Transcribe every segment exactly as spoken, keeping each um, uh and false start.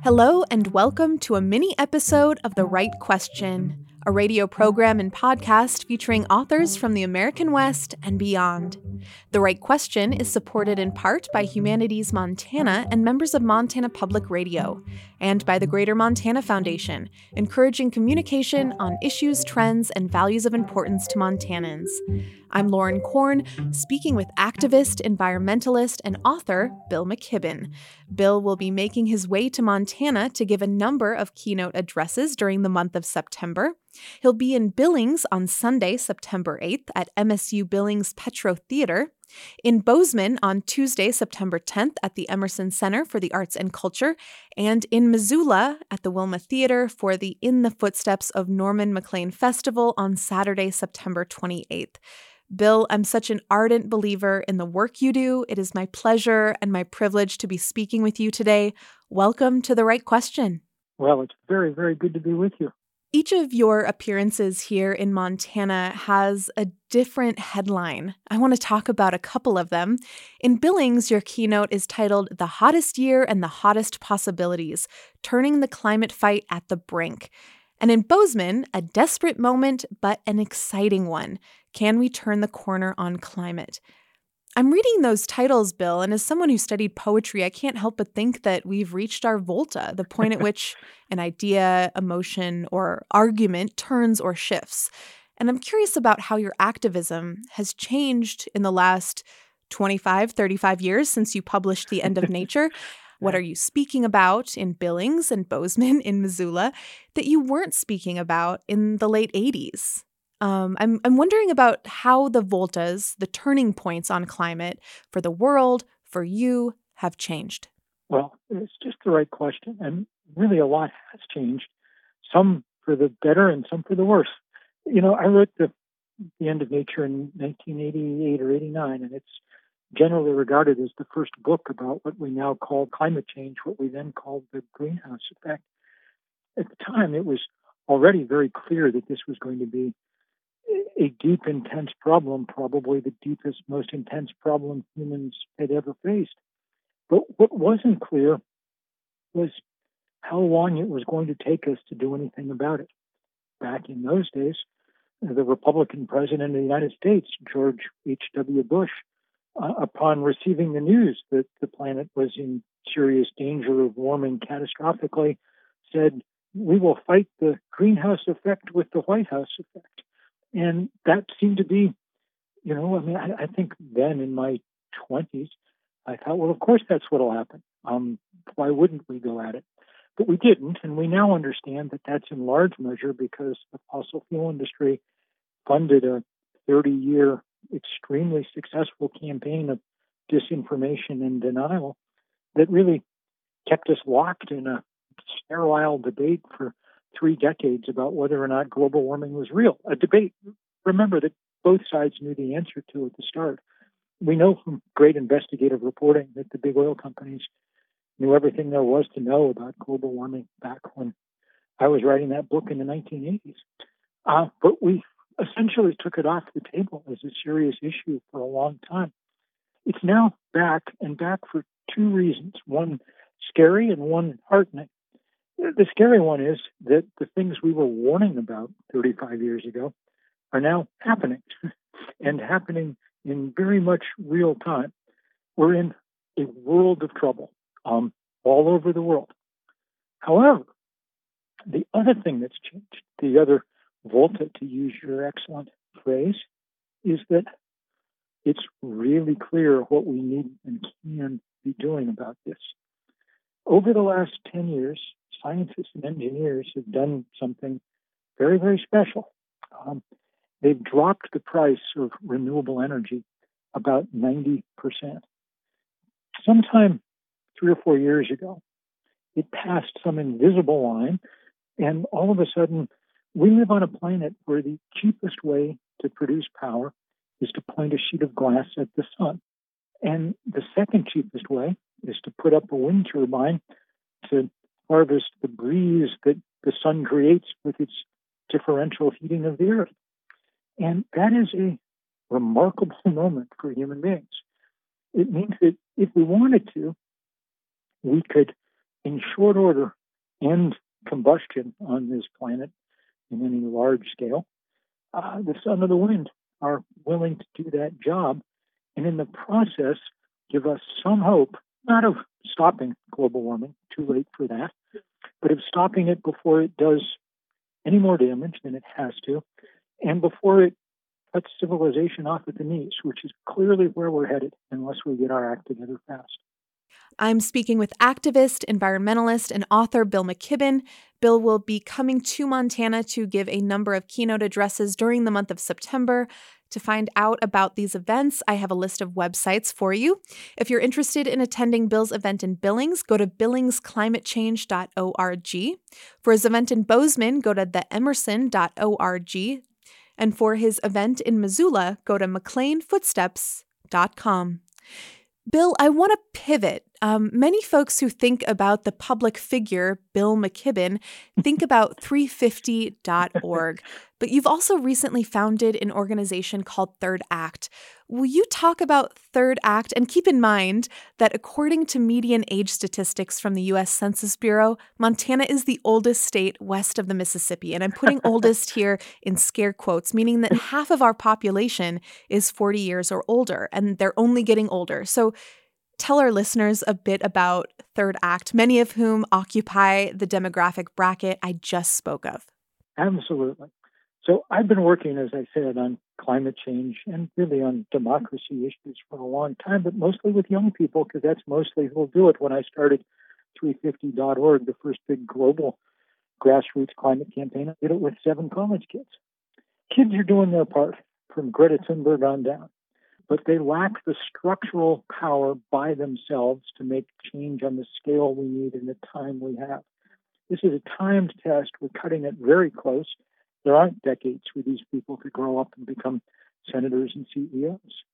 Hello and welcome to a mini episode of The Right Question, a radio program and podcast featuring authors from the American West and beyond. The Right Question is supported in part by Humanities Montana and members of Montana Public Radio, and by the Greater Montana Foundation, encouraging communication on issues, trends, and values of importance to Montanans. I'm Lauren Korn, speaking with activist, environmentalist, and author Bill McKibben. Bill will be making his way to Montana to give a number of keynote addresses during the month of September. He'll be in Billings on Sunday, September eighth at M S U Billings Petro Theater, in Bozeman on Tuesday, September tenth at the Emerson Center for the Arts and Culture, and in Missoula at the Wilma Theater for the In the Footsteps of Norman Maclean Festival on Saturday, September twenty-eighth. Bill, I'm such an ardent believer in the work you do. It is my pleasure and my privilege to be speaking with you today. Welcome to The Right Question. Well, it's very, very good to be with you. Each of your appearances here in Montana has a different headline. I want to talk about a couple of them. In Billings, your keynote is titled The Hottest Year and the Hottest Possibilities, Turning the Climate Fight at the Brink. And in Bozeman, a desperate moment, but an exciting one. Can we turn the corner on climate? I'm reading those titles, Bill, and as someone who studied poetry, I can't help but think that we've reached our volta, the point at which an idea, emotion, or argument turns or shifts. And I'm curious about how your activism has changed in the last twenty-five, thirty-five years since you published The End of Nature. What are you speaking about in Billings and Bozeman in Missoula that you weren't speaking about in the late eighties? Um, I'm I'm wondering about how the voltas, the turning points on climate for the world, for you, have changed. Well, it's just the right question. And really a lot has changed, some for the better and some for the worse. You know, I wrote the, the End of Nature in nineteen eighty-eight or eighty-nine, and it's generally regarded as the first book about what we now call climate change, what we then called the greenhouse effect. At the time, it was already very clear that this was going to be a deep, intense problem, probably the deepest, most intense problem humans had ever faced. But what wasn't clear was how long it was going to take us to do anything about it. Back in those days, the Republican president of the United States, George H W. Bush, uh, upon receiving the news that the planet was in serious danger of warming catastrophically, said, "We will fight the greenhouse effect with the White House effect." And that seemed to be, you know, I mean, I, I think then in my twenties, I thought, well, of course that's what will happen. Um, why wouldn't we go at it? But we didn't, and we now understand that that's in large measure because the fossil fuel industry funded a thirty-year extremely successful campaign of disinformation and denial that really kept us locked in a sterile debate for three decades about whether or not global warming was real. A debate, remember, that both sides knew the answer to at the start. We know from great investigative reporting that the big oil companies knew everything there was to know about global warming back when I was writing that book in the nineteen eighties. Uh, but we essentially took it off the table as a serious issue for a long time. It's now back, and back for two reasons. One scary and one heartening. The scary one is that the things we were warning about thirty-five years ago are now happening, and happening in very much real time. We're in a world of trouble um, all over the world. However, the other thing that's changed, the other volta, to use your excellent phrase, is that it's really clear what we need and can be doing about this. Over the last ten years, scientists and engineers have done something very, very special. Um, they've dropped the price of renewable energy about ninety percent. Sometime three or four years ago, it passed some invisible line, and all of a sudden, we live on a planet where the cheapest way to produce power is to point a sheet of glass at the sun. And the second cheapest way is to put up a wind turbine to harvest the breeze that the sun creates with its differential heating of the earth. And that is a remarkable moment for human beings. It means that if we wanted to, we could, in short order, end combustion on this planet in any large scale, uh, the sun or the wind are willing to do that job, and in the process give us some hope, not of stopping global warming, too late for that, but of stopping it before it does any more damage than it has to, and before it cuts civilization off at the knees, which is clearly where we're headed unless we get our act together fast. I'm speaking with activist, environmentalist, and author Bill McKibben. Bill will be coming to Montana to give a number of keynote addresses during the month of September. To find out about these events, I have a list of websites for you. If you're interested in attending Bill's event in Billings, go to billings climate change dot org. For his event in Bozeman, go to the emerson dot org. And for his event in Missoula, go to mclean footsteps dot com. Bill, I want to pivot. Um, many folks who think about the public figure, Bill McKibben, think about three fifty dot org. But you've also recently founded an organization called Third Act. Will you talk about Third Act? And keep in mind that according to median age statistics from the U S Census Bureau, Montana is the oldest state west of the Mississippi. And I'm putting oldest here in scare quotes, meaning that half of our population is forty years or older, and they're only getting older. So tell our listeners a bit about Third Act, many of whom occupy the demographic bracket I just spoke of. Absolutely. So I've been working, as I said, on climate change and really on democracy issues for a long time, but mostly with young people, because that's mostly who'll do it. When I started three fifty dot org, the first big global grassroots climate campaign, I did it with seven college kids. Kids are doing their part from Greta Thunberg on down, but they lack the structural power by themselves to make change on the scale we need in the time we have. This is a timed test. We're cutting it very close. There aren't decades for these people to grow up and become senators and C E Os.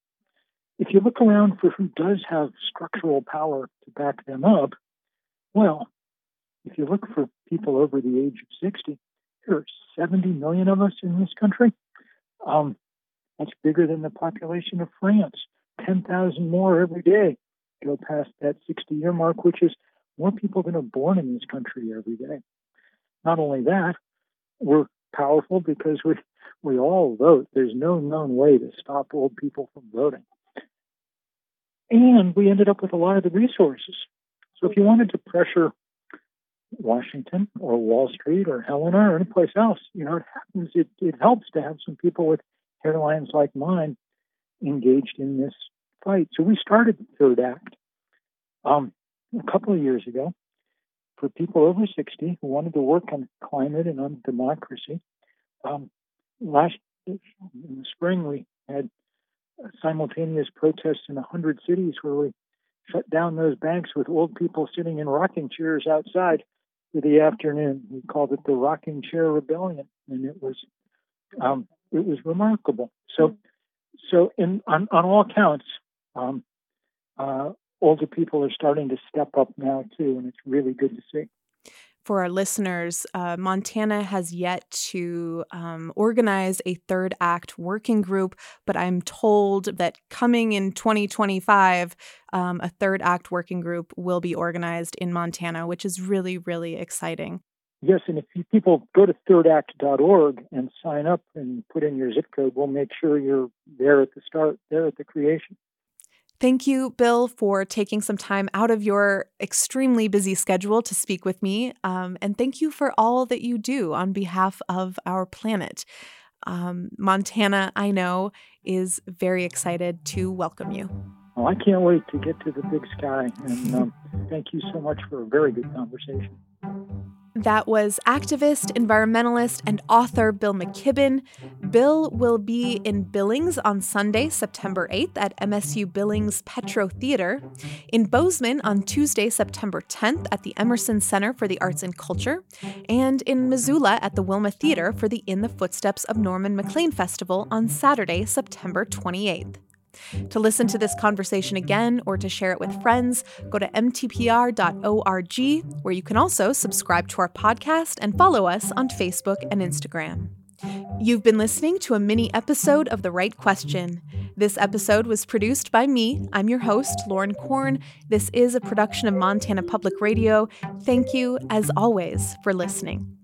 If you look around for who does have structural power to back them up, well, if you look for people over the age of sixty, there are seventy million of us in this country. Um, that's bigger than the population of France. ten thousand more every day go past that sixty-year mark, which is more people than are born in this country every day. Not only that, we're powerful because we we all vote. There's no known way to stop old people from voting. And we ended up with a lot of the resources. So if you wanted to pressure Washington or Wall Street or Helena or anyplace else, you know, it happens, it, it helps to have some people with hairlines like mine engaged in this fight. So we started the Third Act um, a couple of years ago for people over sixty who wanted to work on climate and on democracy. Um, last in the spring, we had simultaneous protests in one hundred cities where we shut down those banks with old people sitting in rocking chairs outside for the afternoon. We called it the Rocking Chair Rebellion, and it was um, it was remarkable. So, so in on, on all counts, um, uh, older people are starting to step up now too, and it's really good to see. For our listeners, uh, Montana has yet to um, organize a Third Act working group, but I'm told that coming in twenty twenty-five, um, a Third Act working group will be organized in Montana, which is really, really exciting. Yes, and if you people go to third act dot org and sign up and put in your zip code, we'll make sure you're there at the start, there at the creation. Thank you, Bill, for taking some time out of your extremely busy schedule to speak with me. Um, and thank you for all that you do on behalf of our planet. Um, Montana, I know, is very excited to welcome you. Well, I can't wait to get to the big sky. And um, thank you so much for a very good conversation. That was activist, environmentalist, and author Bill McKibben. Bill will be in Billings on Sunday, September eighth at M S U Billings Petro Theater, in Bozeman on Tuesday, September tenth at the Emerson Center for the Arts and Culture, and in Missoula at the Wilma Theater for the In the Footsteps of Norman Maclean Festival on Saturday, September twenty-eighth. To listen to this conversation again or to share it with friends, go to m t p r dot org, where you can also subscribe to our podcast and follow us on Facebook and Instagram. You've been listening to a mini episode of The Right Question. This episode was produced by me. I'm your host, Lauren Korn. This is a production of Montana Public Radio. Thank you, as always, for listening.